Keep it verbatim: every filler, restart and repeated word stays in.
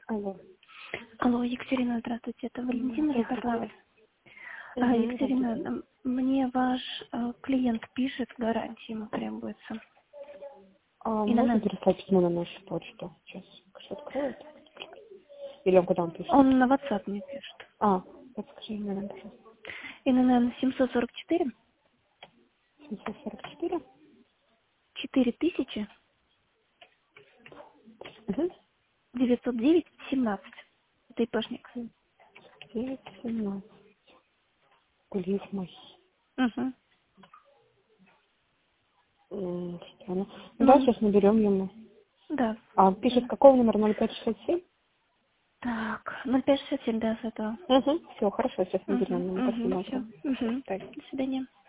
Алло. Алло, Екатерина, здравствуйте, это Валентина Ярославль. А, Угу, Екатерина, здравствуйте. м, мне ваш э, клиент пишет, гарантии ему требуется. А И на можно нас... переслать письмо на нашу почту? Сейчас что откроет? Или он куда он пишет? Он на WhatsApp мне пишет. А, подскажи мне, наверное, пожалуйста. ИНН семьсот сорок четыре семьсот сорок четыре. четыре тысячи Угу. девятьсот девять семнадцать. Это ИПшник. девять семнадцать. Кулиев мой. Угу. М, Странно. Ну да, Ну, сейчас наберем ему. да. А пишет, Да. какого номера? ноль пять шестьдесят семь? Так, ноль пять шестьдесят семь, да, с этого. Угу. Все, хорошо, сейчас Угу, наберем ему. угу, Спасибо все. огромное. Угу. Так. До свидания.